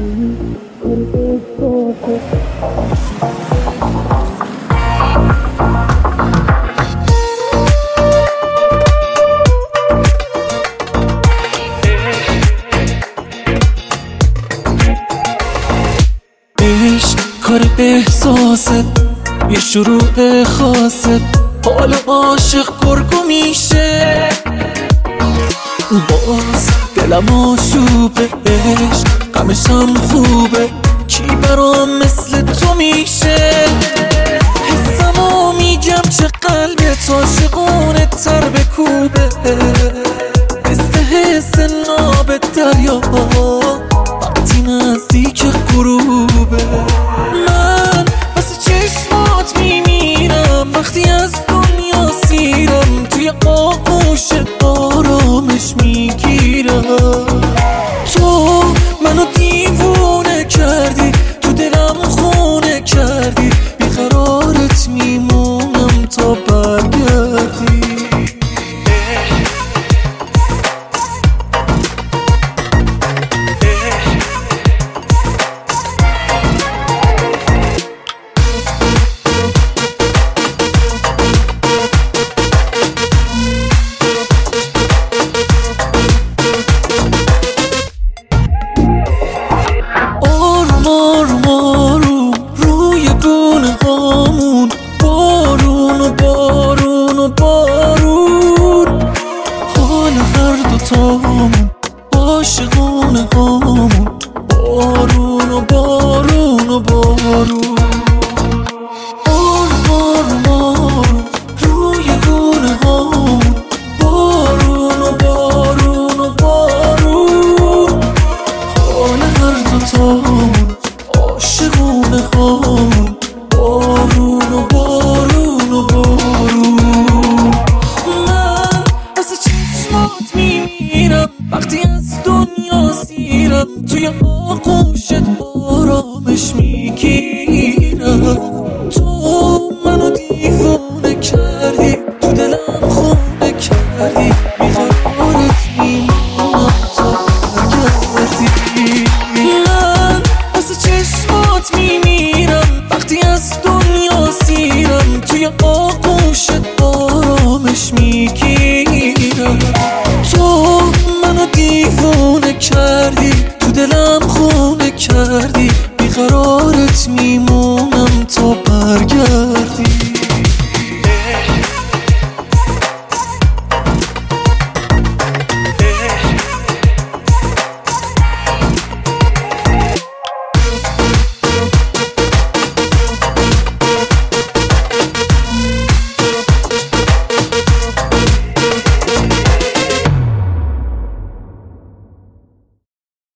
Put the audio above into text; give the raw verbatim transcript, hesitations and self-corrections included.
عشق کار احساسه، یه شروع خاصه، حال عاشق گرگو میشه. باز دلم آشوبه، عشق غمشم خوبه، کی برام مثل تو میشه؟ حسمو میگم چه قلبت عاشقونه تر به کوبه، مثل حس ناب دریا وقتی نزدیک غروبه. من واسه چشمات میمیرم وقتی از دنیا سیرم، توی آغوش آرامش میگیرم. تو منو دیوونه کردی، تو دلم خونه کردی، بیقرارت میمونم تا برگردی. بارون و بارون و بارون، حال هر دوتامون عاشقونه هامون. بارون و بارون و بارون، بارون بارون روی گونه هامون. بارون و بارون و بارون، حال هر دوتامون عاشقونه هامون. بارون و بارون و بارون، من واسه چشمات میمیرم وقتی از دنیا سیرم، توی آغوشت آرامش میگیرم.